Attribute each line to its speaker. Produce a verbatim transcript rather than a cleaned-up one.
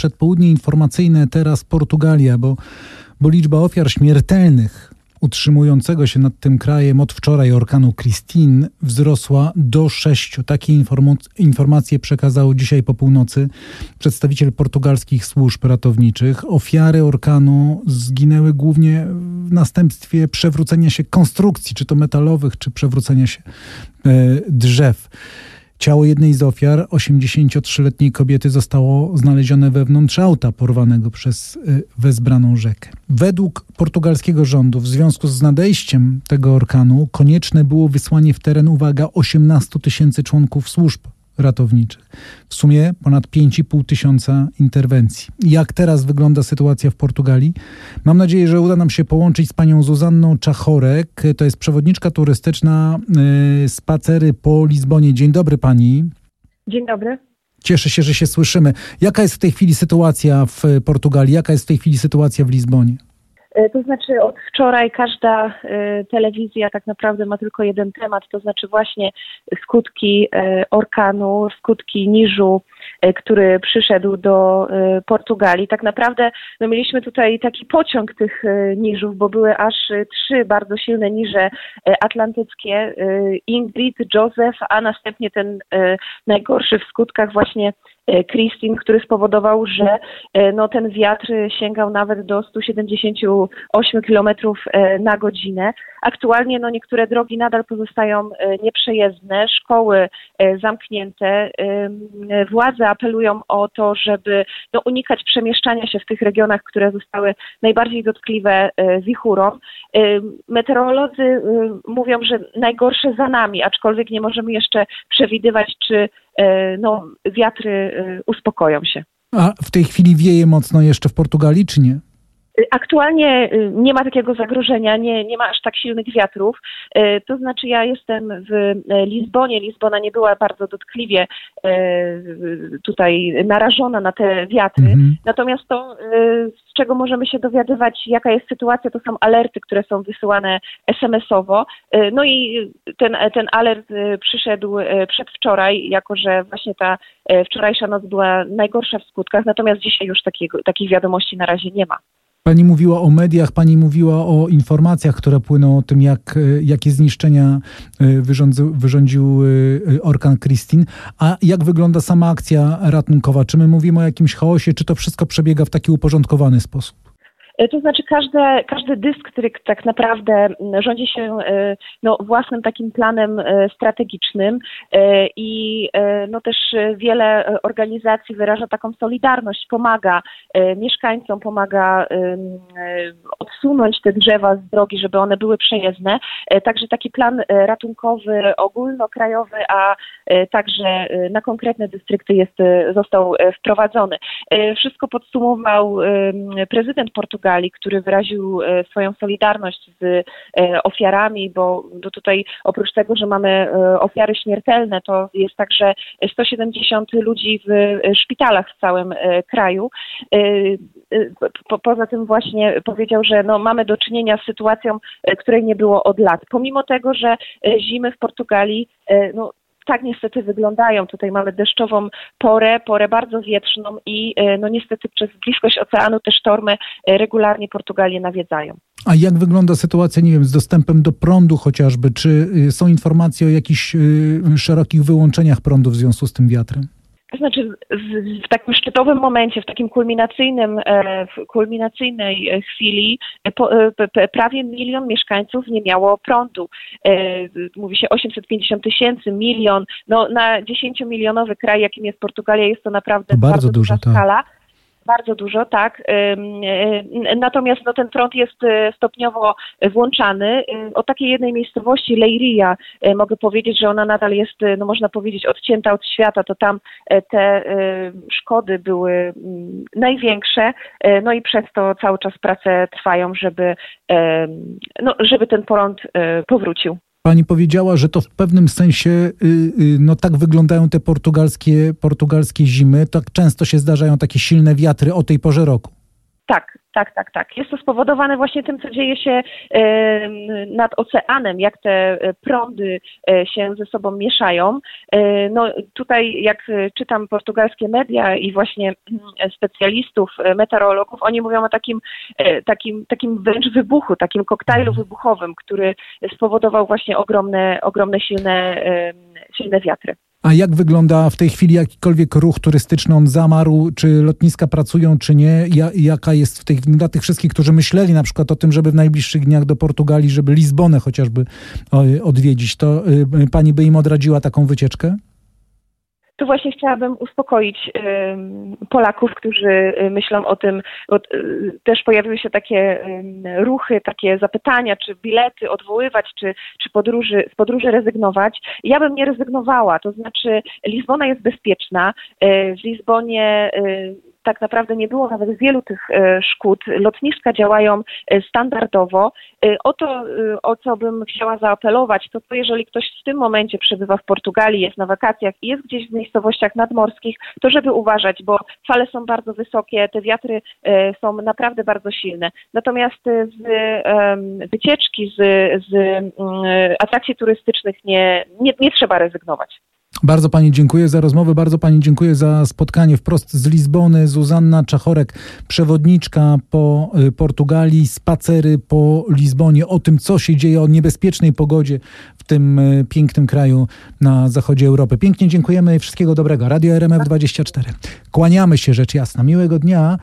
Speaker 1: przedpołudnie informacyjne, teraz Portugalia, bo, bo liczba ofiar śmiertelnych utrzymującego się nad tym krajem od wczoraj orkanu Christine wzrosła do sześciu. Takie informacje przekazał dzisiaj po północy przedstawiciel portugalskich służb ratowniczych. Ofiary orkanu zginęły głównie w następstwie przewrócenia się konstrukcji, czy to metalowych, czy przewrócenia się e, drzew. Ciało jednej z ofiar, osiemdziesięciotrzyletniej kobiety, zostało znalezione wewnątrz auta porwanego przez wezbraną rzekę. Według portugalskiego rządu w związku z nadejściem tego orkanu konieczne było wysłanie w teren, uwaga, osiemnastu tysięcy członków służb ratowniczych. W sumie ponad pięć i pół tysiąca interwencji. Jak teraz wygląda sytuacja w Portugalii? Mam nadzieję, że uda nam się połączyć z panią Zuzanną Czachorek. To jest przewodniczka turystyczna, yy, Spacery po Lizbonie. Dzień dobry pani.
Speaker 2: Dzień dobry.
Speaker 1: Cieszę się, że się słyszymy. Jaka jest w tej chwili sytuacja w Portugalii? Jaka jest w tej chwili sytuacja w Lizbonie?
Speaker 2: To znaczy od wczoraj każda y, telewizja tak naprawdę ma tylko jeden temat, to znaczy właśnie skutki y, orkanu, skutki niżu, y, który przyszedł do y, Portugalii. Tak naprawdę no, mieliśmy tutaj taki pociąg tych y, niżów, bo były aż y, trzy bardzo silne niże y, atlantyckie, y, Ingrid, Joseph, a następnie ten y, najgorszy w skutkach właśnie Christine, który spowodował, że no, ten wiatr sięgał nawet do stu siedemdziesięciu ośmiu kilometrów na godzinę. Aktualnie no, niektóre drogi nadal pozostają nieprzejezdne, szkoły zamknięte. Władze apelują o to, żeby no, unikać przemieszczania się w tych regionach, które zostały najbardziej dotkliwe wichurą. Meteorolodzy mówią, że najgorsze za nami, aczkolwiek nie możemy jeszcze przewidywać, czy no, wiatry uspokoją się.
Speaker 1: A w tej chwili wieje mocno jeszcze w Portugalii, czy nie?
Speaker 2: Aktualnie nie ma takiego zagrożenia, nie, nie ma aż tak silnych wiatrów. To znaczy ja jestem w Lizbonie. Lizbona nie była bardzo dotkliwie tutaj narażona na te wiatry. Mhm. Natomiast to, z czego możemy się dowiadywać, jaka jest sytuacja, to są alerty, które są wysyłane es em esowo. No i ten, ten alert przyszedł przedwczoraj, jako że właśnie ta wczorajsza noc była najgorsza w skutkach. Natomiast dzisiaj już takiego, takich wiadomości na razie nie ma.
Speaker 1: Pani mówiła o mediach, pani mówiła o informacjach, które płyną o tym, jak, jakie zniszczenia wyrządził, wyrządził orkan Christine. A jak wygląda sama akcja ratunkowa? Czy my mówimy o jakimś chaosie, czy to wszystko przebiega w taki uporządkowany sposób?
Speaker 2: To znaczy każde, każdy dystrykt tak naprawdę rządzi się no, własnym takim planem strategicznym i no, też wiele organizacji wyraża taką solidarność, pomaga mieszkańcom, pomaga odsunąć te drzewa z drogi, żeby one były przejezdne. Także taki plan ratunkowy, ogólnokrajowy, a także na konkretne dystrykty jest, został wprowadzony. Wszystko podsumował prezydent Portugalii, który wyraził swoją solidarność z ofiarami, bo tutaj oprócz tego, że mamy ofiary śmiertelne, to jest także sto siedemdziesiąt ludzi w szpitalach w całym kraju. Po, poza tym właśnie powiedział, że no mamy do czynienia z sytuacją, której nie było od lat. Pomimo tego, że zimy w Portugalii no, tak niestety wyglądają. Tutaj mamy deszczową porę, porę bardzo wietrzną i no niestety przez bliskość oceanu te sztormy regularnie Portugalię nawiedzają.
Speaker 1: A jak wygląda sytuacja, nie wiem, z dostępem do prądu chociażby? Czy są informacje o jakichś szerokich wyłączeniach prądu w związku z tym wiatrem?
Speaker 2: To znaczy w, w takim szczytowym momencie, w takim kulminacyjnym, w kulminacyjnej chwili po, prawie milion mieszkańców nie miało prądu. Mówi się osiemset pięćdziesiąt tysięcy, milion. No, na dziesięciomilionowy kraj, jakim jest Portugalia, jest to naprawdę to bardzo, bardzo duża tak. skala. Bardzo dużo, tak. Natomiast no, ten prąd jest stopniowo włączany. O takiej jednej miejscowości, Leiria, mogę powiedzieć, że ona nadal jest, no można powiedzieć, odcięta od świata. To tam te szkody były największe, no i przez to cały czas prace trwają, żeby, no, żeby ten prąd powrócił.
Speaker 1: Pani powiedziała, że to w pewnym sensie no tak wyglądają te portugalskie, portugalskie zimy. Tak często się zdarzają takie silne wiatry o tej porze roku.
Speaker 2: Tak, tak, tak, tak. Jest to spowodowane właśnie tym, co dzieje się e, nad oceanem, jak te prądy e, się ze sobą mieszają. E, no tutaj jak czytam portugalskie media i właśnie specjalistów, meteorologów, oni mówią o takim, e, takim, takim wręcz wybuchu, takim koktajlu wybuchowym, który spowodował właśnie ogromne, ogromne silne, e, silne wiatry.
Speaker 1: A jak wygląda w tej chwili jakikolwiek ruch turystyczny? On zamarł? Czy lotniska pracują, czy nie? Ja, jaka jest w tej, dla tych wszystkich, którzy myśleli na przykład o tym, żeby w najbliższych dniach do Portugalii, żeby Lizbonę chociażby odwiedzić, to y, pani by im odradziła taką wycieczkę?
Speaker 2: Tu właśnie chciałabym uspokoić y, Polaków, którzy myślą o tym, bo y, też pojawiły się takie y, ruchy, takie zapytania, czy bilety odwoływać, czy, czy podróży, z podróży rezygnować. Ja bym nie rezygnowała, to znaczy Lizbona jest bezpieczna. Y, w Lizbonie y, tak naprawdę nie było nawet wielu tych szkód. Lotniska działają standardowo. O to, o co bym chciała zaapelować, to to jeżeli ktoś w tym momencie przebywa w Portugalii, jest na wakacjach i jest gdzieś w miejscowościach nadmorskich, to żeby uważać, bo fale są bardzo wysokie, te wiatry są naprawdę bardzo silne. Natomiast z wycieczki, z, z atrakcji turystycznych nie, nie, nie trzeba rezygnować.
Speaker 1: Bardzo pani dziękuję za rozmowę, bardzo pani dziękuję za spotkanie wprost z Lizbony. Zuzanna Czachorek, przewodniczka po Portugalii, spacery po Lizbonie, o tym, co się dzieje, o niebezpiecznej pogodzie w tym pięknym kraju na zachodzie Europy. Pięknie dziękujemy i wszystkiego dobrego. Radio R M F dwadzieścia cztery. Kłaniamy się, rzecz jasna. Miłego dnia.